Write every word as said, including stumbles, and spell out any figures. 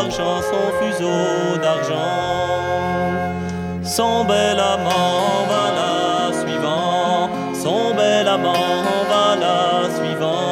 d'argent, son fuseau d'argent. Son bel amant va la suivant, son bel amant va la suivant.